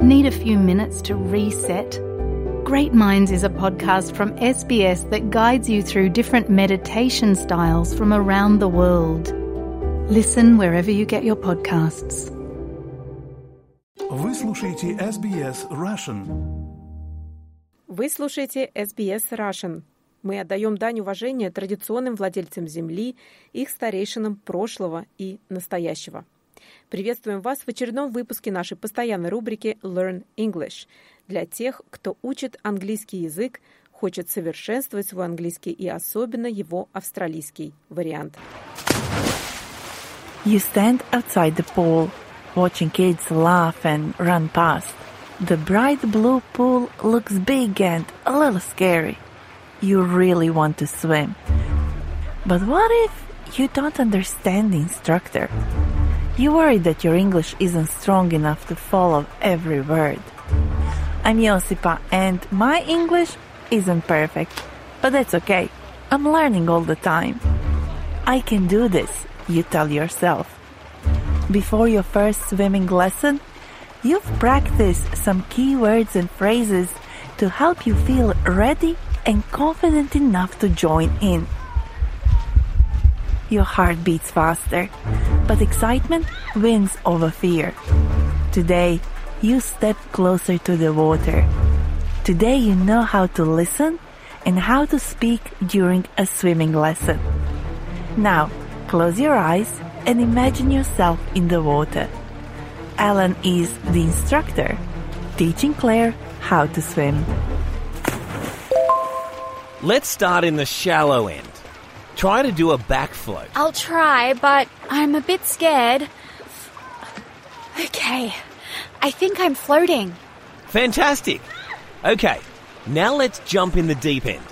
Need a few minutes to reset? Great Minds is a podcast from SBS that guides you through different meditation styles from around the world. Listen wherever you get your podcasts. Вы слушаете SBS Russian. Вы слушаете SBS Russian. Мы отдаем дань уважения традиционным владельцам земли, их старейшинам прошлого и настоящего. Приветствуем вас в очередном выпуске нашей постоянной рубрики Learn English для тех, кто учит английский язык, хочет совершенствовать свой английский и особенно его австралийский вариант. You stand outside the pool, watching kids laugh and run past. The bright blue pool looks big and a little scary. You really want to swim. But what if you don't understand the instructor? You worry that your English isn't strong enough to follow every word. I'm Josipa and my English isn't perfect, but that's okay. I'm learning all the time. I can do this, you tell yourself. Before your first swimming lesson, you've practiced some key words and phrases to help you feel ready and confident enough to join in. Your heart beats faster, but excitement wins over fear. Today, you step closer to the water. Today you know how to listen and how to speak during a swimming lesson. Now, close your eyes and imagine yourself in the water. Alan is the instructor, teaching Claire how to swim. Let's start in the shallow end. Try to do a back float. I'll try, but I'm a bit scared. Okay, I think I'm floating. Fantastic. Okay, now let's jump in the deep end.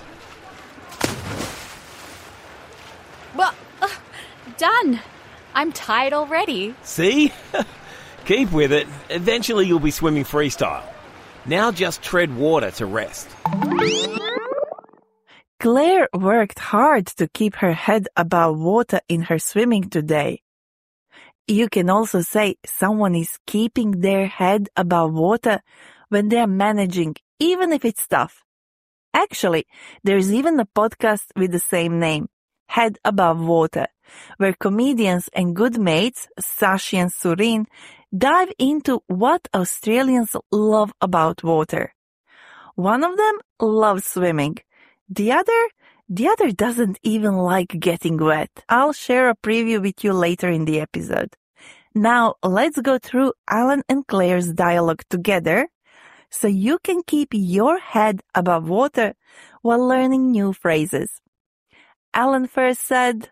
Well, done. I'm tired already. See? Keep with it. Eventually you'll be swimming freestyle. Now just tread water to rest. Claire worked hard to keep her head above water in her swimming today. You can also say someone is keeping their head above water when they are managing, even if it's tough. Actually, there's even a podcast with the same name, Head Above Water, where comedians and good mates, Sashi and Surin, dive into what Australians love about water. One of them loves swimming. The other doesn't even like getting wet. I'll share a preview with you later in the episode. Now, let's go through Alan and Claire's dialogue together so you can keep your head above water while learning new phrases. Alan first said,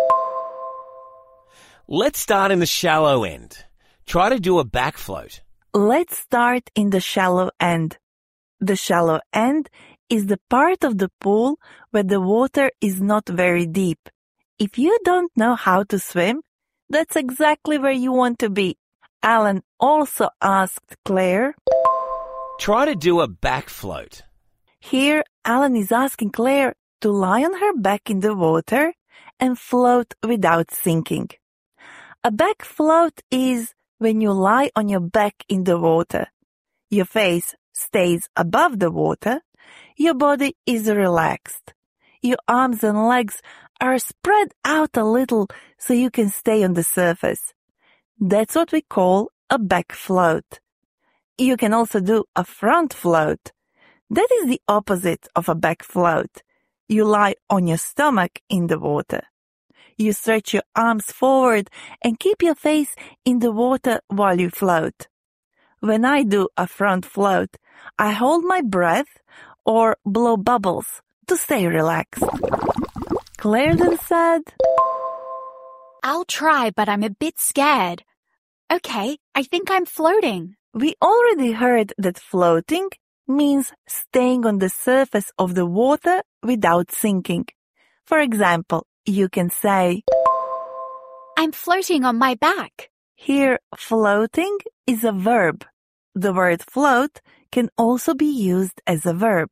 Let's start in the shallow end. Try to do a back float. Let's start in the shallow end. The shallow end is the part of the pool where the water is not very deep. If you don't know how to swim, that's exactly where you want to be. Alan also asked Claire, Try to do a back float. Here, Alan is asking Claire to lie on her back in the water and float without sinking. A back float is when you lie on your back in the water. Your face stays above the water. Your body is relaxed. Your arms and legs are spread out a little so you can stay on the surface. That's what we call a back float. You can also do a front float. That is the opposite of a back float. You lie on your stomach in the water. You stretch your arms forward and keep your face in the water while you float. When I do a front float, I hold my breath or blow bubbles to stay relaxed. Claire then said, I'll try, but I'm a bit scared. Okay, I think I'm floating. We already heard that floating means staying on the surface of the water without sinking. For example, you can say, I'm floating on my back. Here, floating is a verb. The word float can also be used as a verb.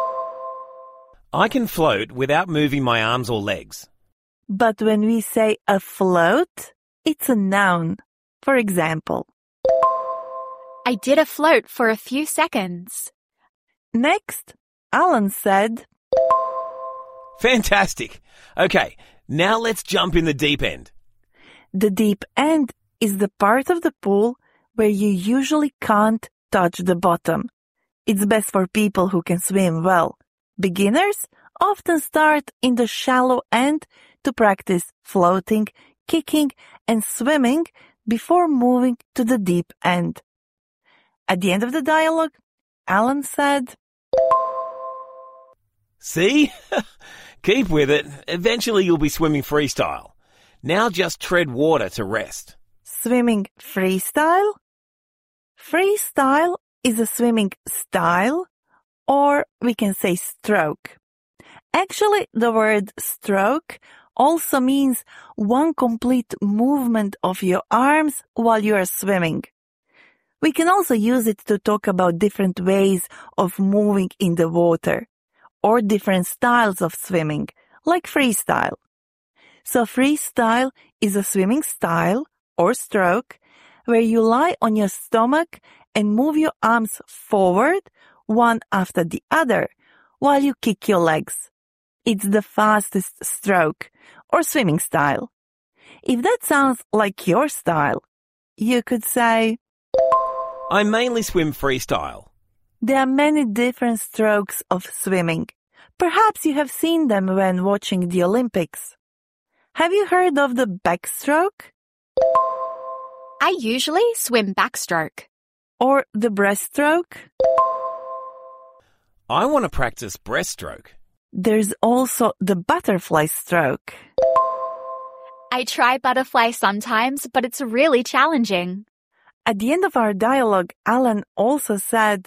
I can float without moving my arms or legs. But when we say afloat, it's a noun. For example, I did a float for a few seconds. Next, Alan said, Fantastic. Okay, now let's jump in the deep end. the deep end is the part of the pool where you usually can't touch the bottom. It's best for people who can swim well. Beginners often start in the shallow end to practice floating, kicking, and swimming before moving to the deep end. At the end of the dialogue, Alan said, See? Keep with it. Eventually you'll be swimming freestyle. Now just tread water to rest. swimming freestyle? Freestyle is a swimming style, or we can say stroke. Actually, the word stroke also means one complete movement of your arms while you are swimming. We can also use it to talk about different ways of moving in the water, or different styles of swimming, like freestyle. So freestyle is a swimming style, or stroke, where you lie on your stomach and move your arms forward, one after the other, while you kick your legs. It's the fastest stroke, or swimming style. If that sounds like your style, you could say, I mainly swim freestyle. there are many different strokes of swimming. Perhaps you have seen them when watching the Olympics. Have you heard of the backstroke? I usually swim backstroke. Or the breaststroke? I want to practice breaststroke. There's also the butterfly stroke. I try butterfly sometimes, but it's really challenging. At the end of our dialogue, Alan also said,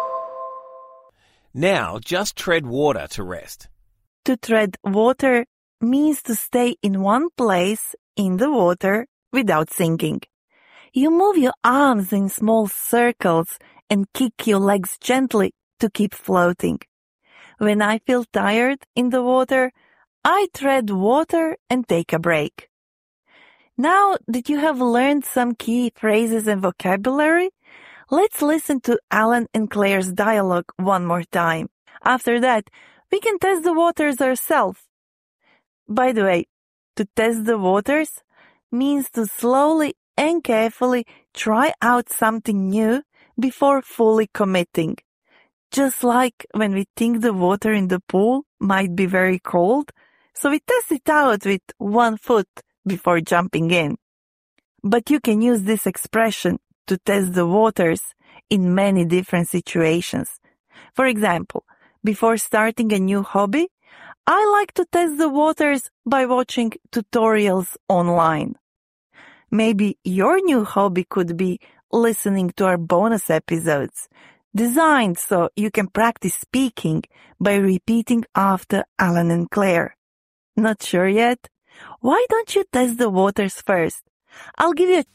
Now just tread water to rest. to tread water means to stay in one place in the water without sinking. You move your arms in small circles and kick your legs gently to keep floating. When I feel tired in the water, I tread water and take a break. Now that you have learned some key phrases and vocabulary, let's listen to Alan and Claire's dialogue one more time. After that, we can test the waters ourselves. By the way, to test the waters means to slowly and carefully try out something new before fully committing. Just like when we think the water in the pool might be very cold, so we test it out with one foot before jumping in. But you can use this expression to test the waters in many different situations. For example, before starting a new hobby, I like to test the waters by watching tutorials online. Maybe your new hobby could be listening to our bonus episodes, designed so you can practice speaking by repeating after Alan and Claire. Not sure yet? Why don't you test the waters first? I'll give you a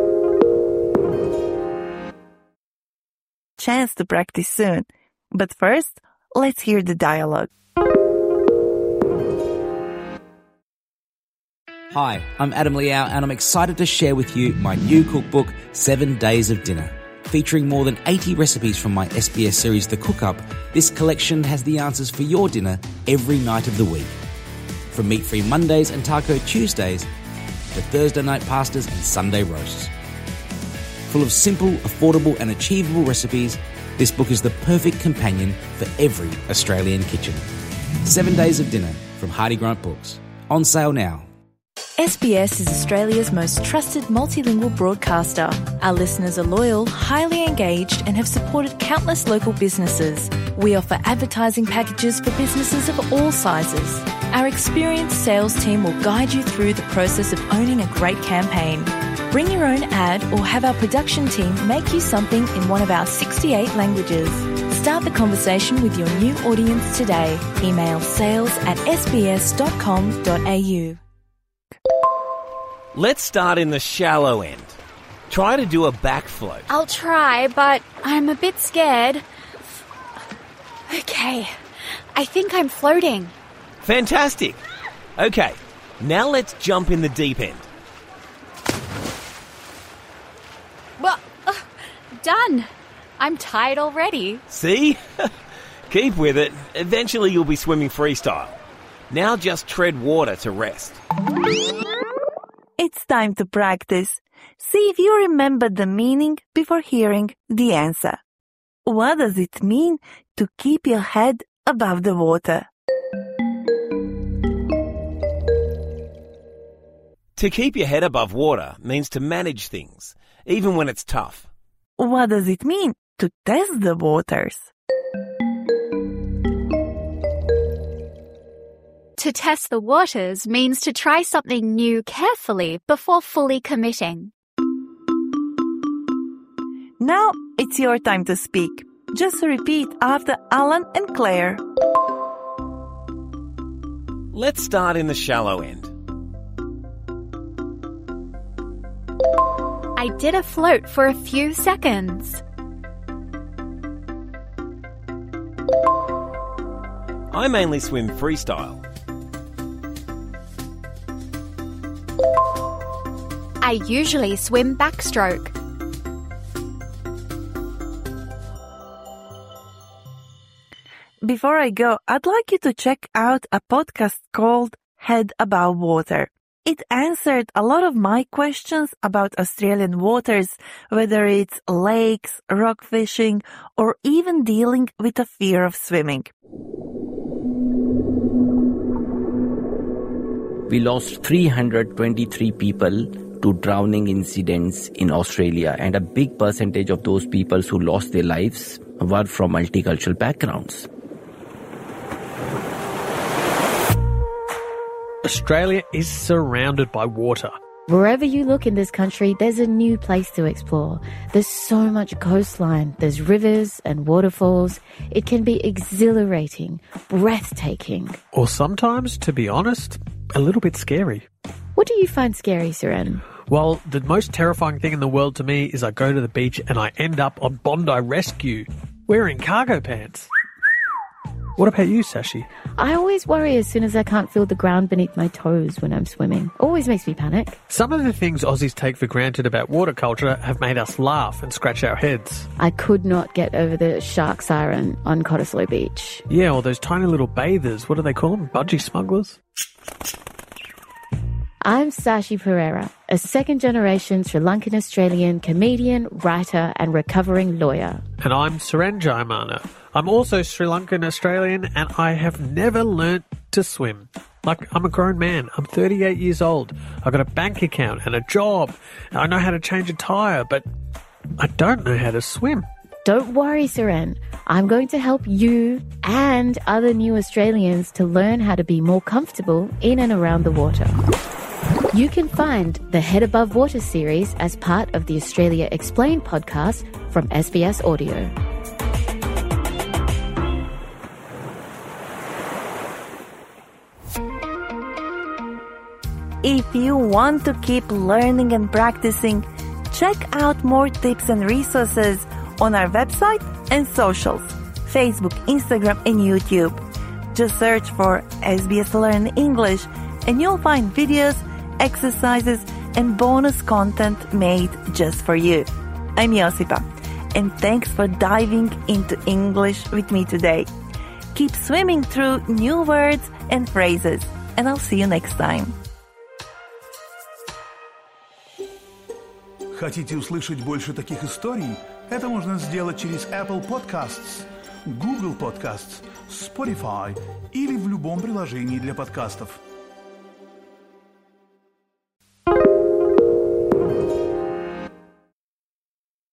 chance to practice soon. But first, let's hear the dialogue. Hi, I'm Adam Liao and I'm excited to share with you my new cookbook, 7 Days of Dinner. Featuring more than 80 recipes from my SBS series The Cook Up, this collection has the answers for your dinner every night of the week. From meat-free Mondays and taco Tuesdays to Thursday night pastas and Sunday roasts. Full of simple, affordable and achievable recipes, this book is the perfect companion for every Australian kitchen. 7 Days of Dinner from Hardy Grant Books. On sale now. SBS is Australia's most trusted multilingual broadcaster. Our listeners are loyal, highly engaged and have supported countless local businesses. We offer advertising packages for businesses of all sizes. Our experienced sales team will guide you through the process of owning a great campaign. Bring your own ad or have our production team make you something in one of our 68 languages. Start the conversation with your new audience today. Email sales@sbs.com.au. Let's start in the shallow end. Try to do a back float. I'll try, but I'm a bit scared. Okay, I think I'm floating. Fantastic. Okay, now let's jump in the deep end. Well, done. I'm tired already. See? Keep with it. Eventually you'll be swimming freestyle. Now just tread water to rest. It's time to practice. See if you remember the meaning before hearing the answer. What does it mean to keep your head above the water? To keep your head above water means to manage things, even when it's tough. What does it mean to test the waters? To test the waters means to try something new carefully before fully committing. Now it's your time to speak. Just repeat after Alan and Claire. Let's start in the shallow end. I did a float for a few seconds. I mainly swim freestyle. I usually swim backstroke. Before I go, I'd like you to check out a podcast called Head Above Water. It answered a lot of my questions about Australian waters, whether it's lakes, rock fishing, or even dealing with the fear of swimming. We lost 323 people to drowning incidents in Australia, and a big percentage of those people who lost their lives were from multicultural backgrounds. Australia is surrounded by water. Wherever you look in this country, there's a new place to explore. There's so much coastline. There's rivers and waterfalls. It can be exhilarating, breathtaking. Or sometimes, to be honest, a little bit scary. What do you find scary, Suren? Well, the most terrifying thing in the world to me is I go to the beach and I end up on Bondi Rescue wearing cargo pants. What about you, Sashi? I always worry as soon as I can't feel the ground beneath my toes when I'm swimming. Always makes me panic. Some of the things Aussies take for granted about water culture have made us laugh and scratch our heads. I could not get over the shark siren on Cottesloe Beach. Yeah, or those tiny little bathers. What do they call them? Budgie smugglers? I'm Sashi Pereira, a second-generation Sri Lankan Australian comedian, writer and recovering lawyer. And I'm Suren Jayamana. I'm also Sri Lankan Australian and I have never learnt to swim. Like, I'm a grown man. I'm 38 years old. I've got a bank account and a job. I know how to change a tyre, but I don't know how to swim. Don't worry, Suren. I'm going to help you and other new Australians to learn how to be more comfortable in and around the water. You can find the Head Above Water series as part of the Australia Explained podcast from SBS Audio. If you want to keep learning and practicing, check out more tips and resources on our website and socials, Facebook, Instagram, and YouTube. Just search for SBS Learn English and you'll find videos, exercises, and bonus content made just for you. I'm Josipa, and thanks for diving into English with me today. Keep swimming through new words and phrases, and I'll see you next time. Хотите услышать больше таких историй? Это можно сделать через Apple Podcasts, Google Podcasts, Spotify или в любом приложении для подкастов.